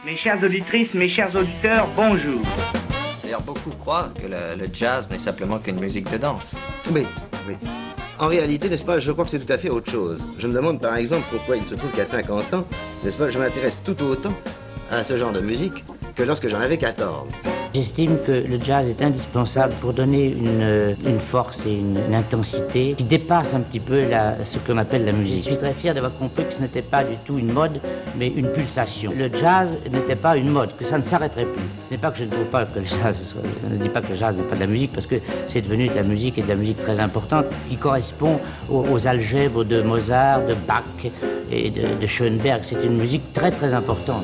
Mes chères auditrices, mes chers auditeurs, bonjour. D'ailleurs, beaucoup croient que le jazz n'est simplement qu'une musique de danse. Oui, oui. En réalité, n'est-ce pas, je crois que c'est tout à fait autre chose. Je me demande par exemple pourquoi il se trouve qu'à 50 ans, n'est-ce pas, je m'intéresse tout autant à ce genre de musique que lorsque j'en avais 14. J'estime que le jazz est indispensable pour donner une force et une intensité qui dépasse un petit peu ce qu'on appelle la musique. Je suis très fier d'avoir compris que ce n'était pas du tout une mode, mais une pulsation. Le jazz n'était pas une mode, que ça ne s'arrêterait plus. Ce n'est pas que je ne trouve pas que le jazz soit... Je ne dis pas que le jazz n'est pas de la musique, parce que c'est devenu de la musique et de la musique très importante, qui correspond aux algèbres de Mozart, de Bach et de Schoenberg. C'est une musique très très importante.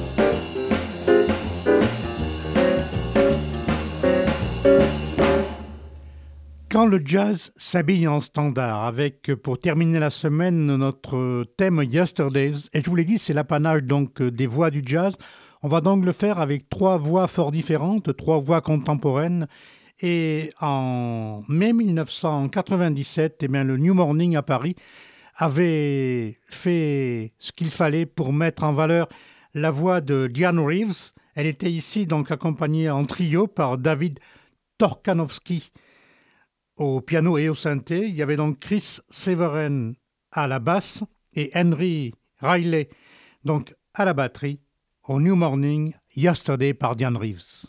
Quand le jazz s'habille en standard, avec pour terminer la semaine notre thème Yesterdays, et je vous l'ai dit, c'est l'apanage donc des voix du jazz. On va donc le faire avec 3 voix fort différentes, 3 voix contemporaines. Et en mai 1997, eh bien, le New Morning à Paris avait fait ce qu'il fallait pour mettre en valeur la voix de Dianne Reeves. Elle était ici donc accompagnée en trio par David Torkanowski au piano et au synthé. Il y avait donc Chris Severen à la basse et Henry Riley donc à la batterie au New Morning Yesterday par Dianne Reeves.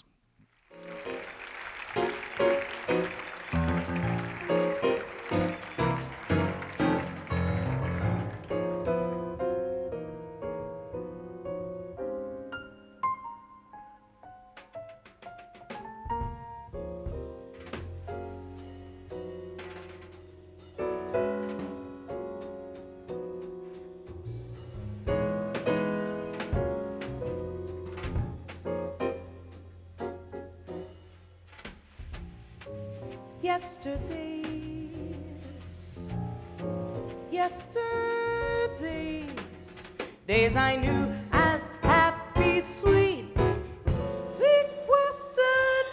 Yesterdays, days I knew as happy, sweet, sequestered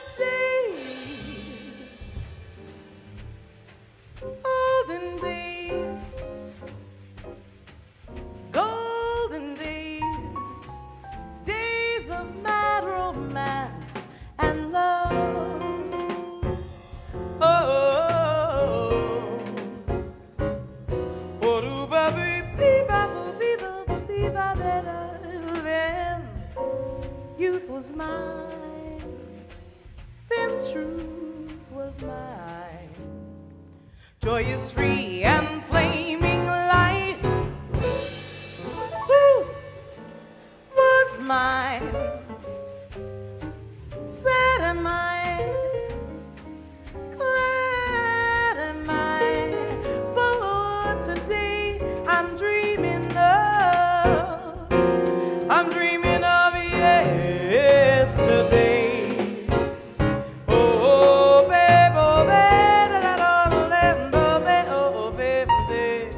days, olden days, golden days, days of mad romance and love. Oh. Was mine, then truth was mine. Joy is free and flaming light. Truth was mine. Sad am I, glad am I. For today I'm dreaming of. I'm dreaming of yesterdays. Oh, babe, oh, babe, da, da, da, da, oh, babe, babe.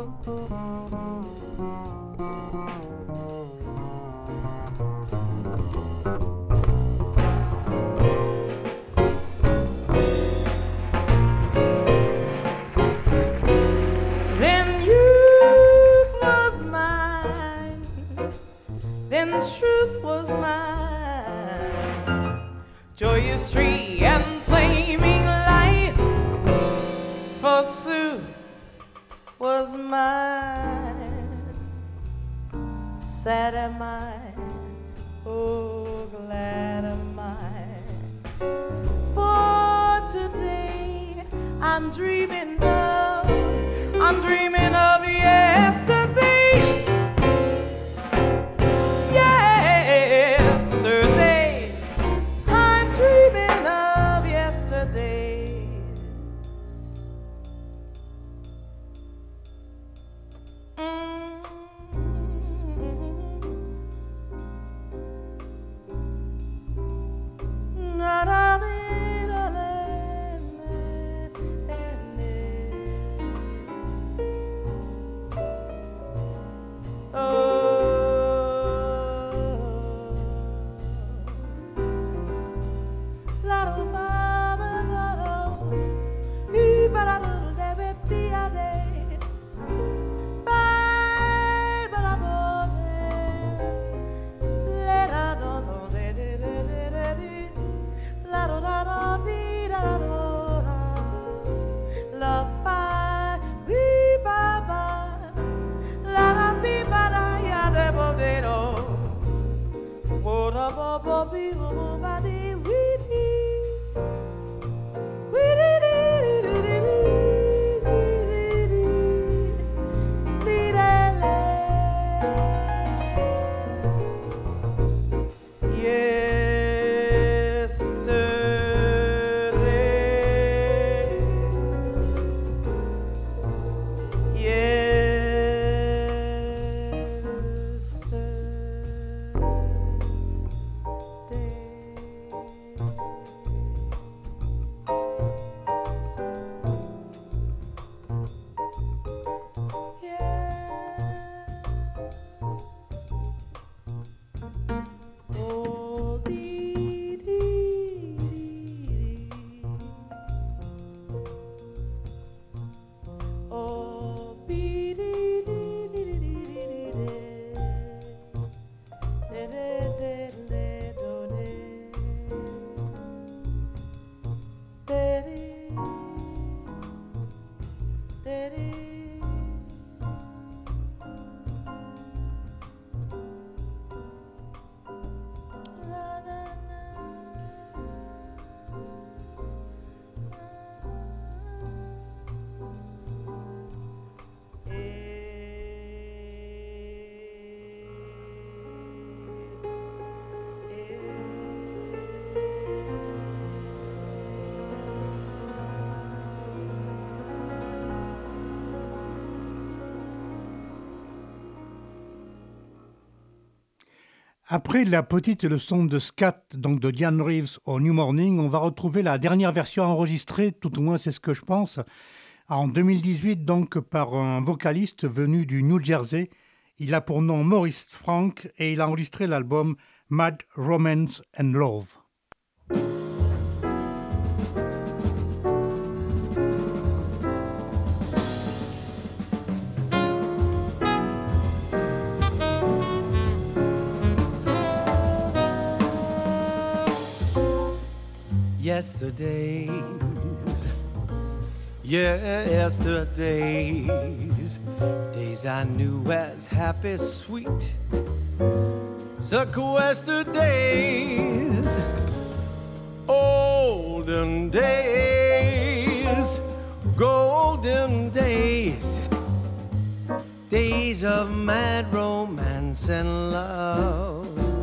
Then youth was mine, then truth was mine, joyous free and flaming life, forsooth was mine. Sad am I, oh glad am I, for today I'm dreaming of yesterday. Yesterdays, I'm dreaming of yesterdays. Na da dee da da Après la petite leçon de scat donc de Diane Reeves au New Morning, on va retrouver la dernière version enregistrée, tout au moins c'est ce que je pense, en 2018 donc par un vocaliste venu du New Jersey. Il a pour nom Maurice Frank et il a enregistré l'album Mad Romance and Love. Yesterdays, days I knew as happy, sweet, sequestered days, olden days, golden days, days of mad romance and love.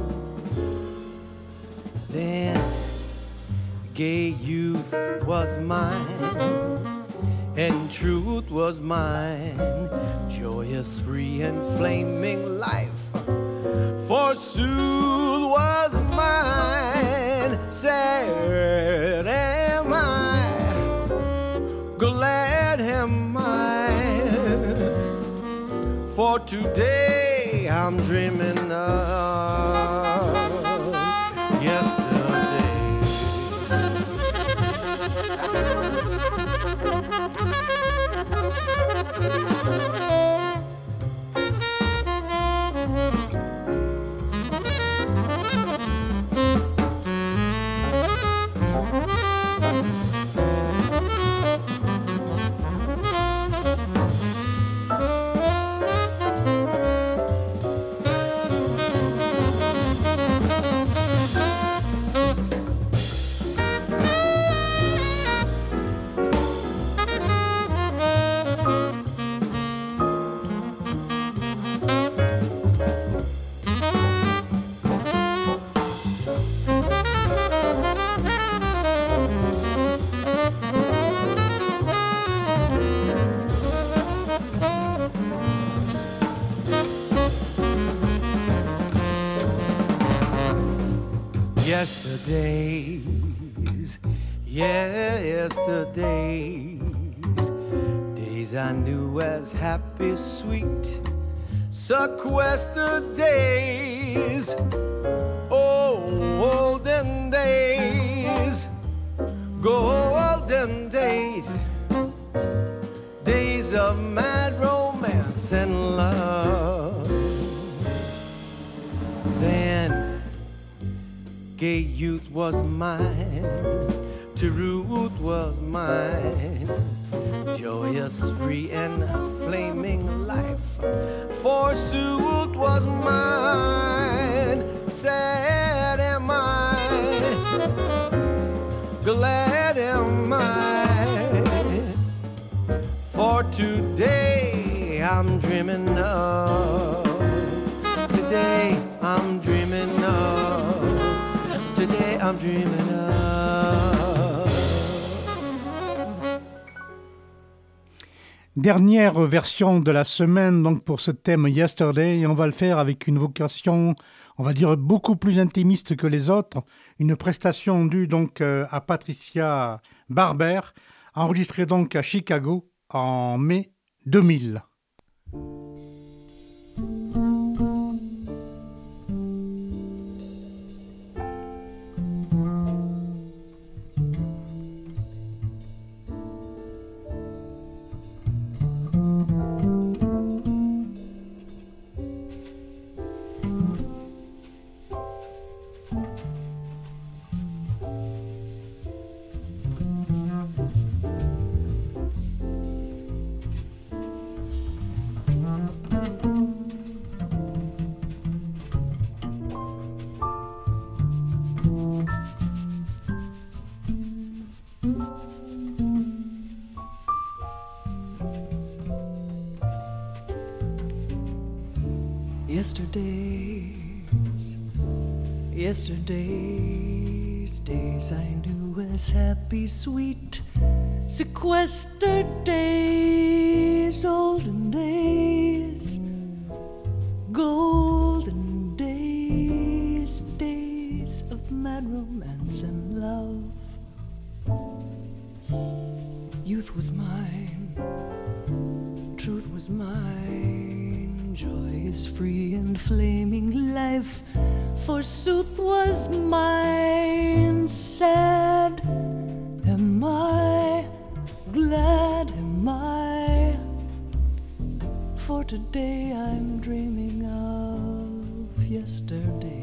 Then gay youth was mine, and truth was mine, joyous, free, and flaming life, forsooth was mine. Sad am I, glad am I, For today I'm dreaming of yesterday. Yesterdays, yesterdays, days I knew as happy, sweet, sequestered days. Oh, olden days, golden days, days of mad romance and love. Then gay youth was mine, to root was mine, joyous, free, and flaming life, forsooth was mine. Sad am I, glad am I, for today I'm dreaming of, today I'm dreaming of, today I'm dreaming of. Dernière version de la semaine donc pour ce thème Yesterday, et on va le faire avec une vocation, on va dire beaucoup plus intimiste que les autres, une prestation due donc à Patricia Barber, enregistrée donc à Chicago en mai 2000. Yesterdays, days I knew as happy, sweet, sequestered days, olden days, golden days, days of mad romance and love. Youth was mine, truth was mine, joy is free and flaming life, forsooth was mine. Sad am I, glad am I, for today I'm dreaming of yesterday.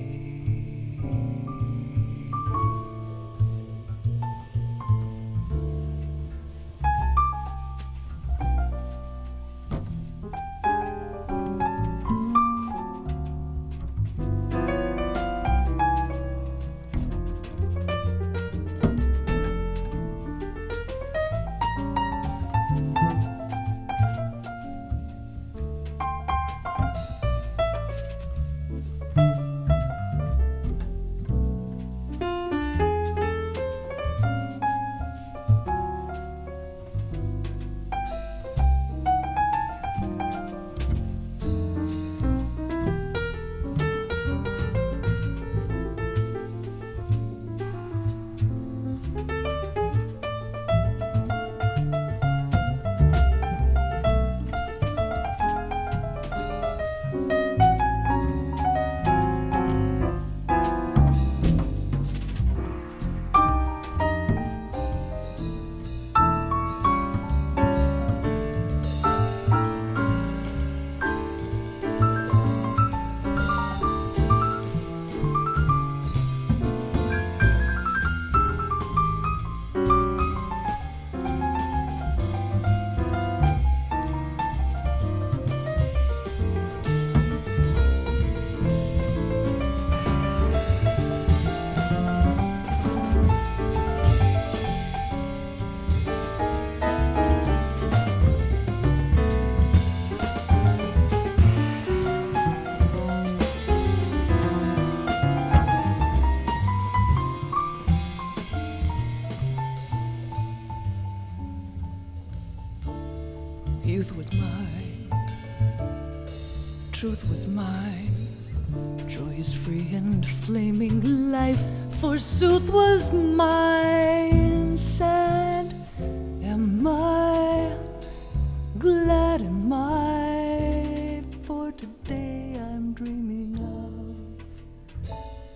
Truth was mine, joyous, free, and flaming life, forsooth, was mine. Sad am I, glad am I, for today I'm dreaming of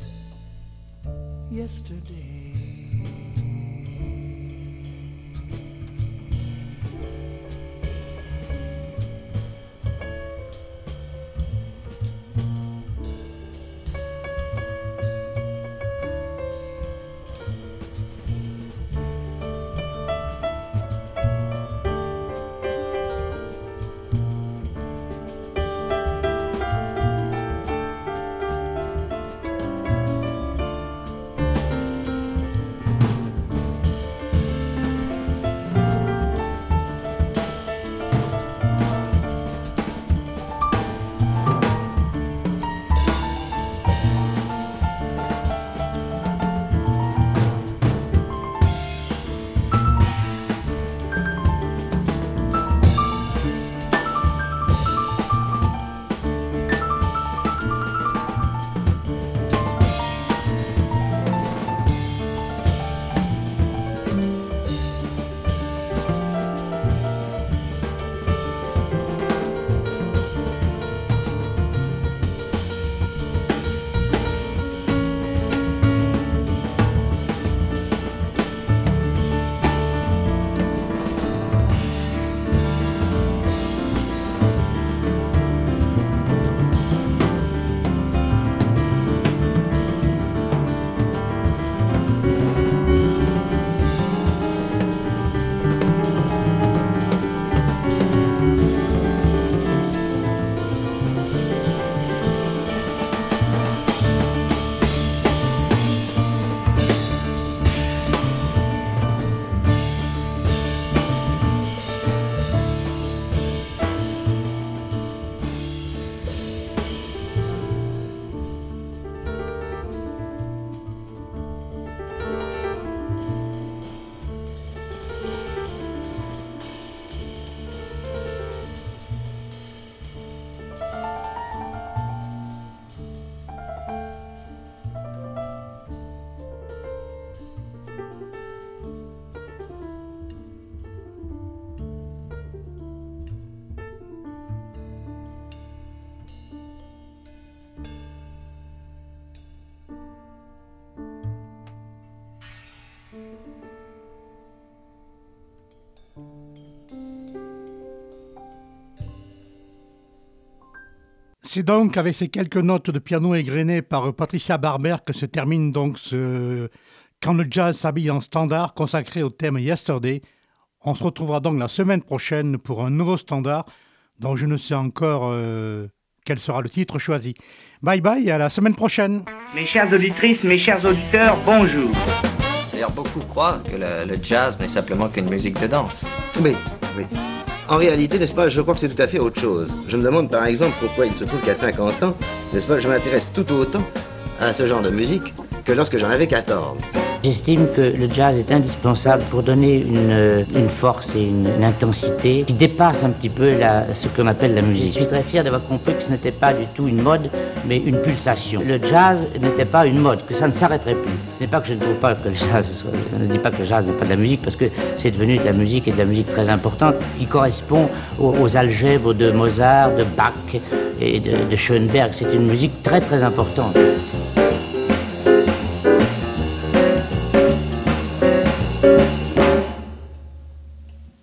yesterday. C'est donc avec ces quelques notes de piano égrenées par Patricia Barber que se termine donc ce Quand le jazz s'habille en standard consacré au thème Yesterday. On se retrouvera donc la semaine prochaine pour un nouveau standard dont je ne sais encore quel sera le titre choisi. Bye bye et à la semaine prochaine. Mes chères auditrices, mes chers auditeurs, bonjour. D'ailleurs, beaucoup croient que le jazz n'est simplement qu'une musique de danse. Oui, oui. En réalité, n'est-ce pas, je crois que c'est tout à fait autre chose. Je me demande par exemple pourquoi il se trouve qu'à 50 ans, n'est-ce pas, je m'intéresse tout autant à ce genre de musique que lorsque j'en avais 14. J'estime que le jazz est indispensable pour donner une force et une intensité qui dépasse un petit peu ce qu'on appelle la musique. Je suis très fier d'avoir compris que ce n'était pas du tout une mode, mais une pulsation. Le jazz n'était pas une mode, que ça ne s'arrêterait plus. Ce n'est pas que je ne trouve pas que le jazz je ne dis pas que le jazz n'est pas de la musique, parce que c'est devenu de la musique et de la musique très importante, qui correspond aux algèbres de Mozart, de Bach et de Schoenberg. C'est une musique très très importante.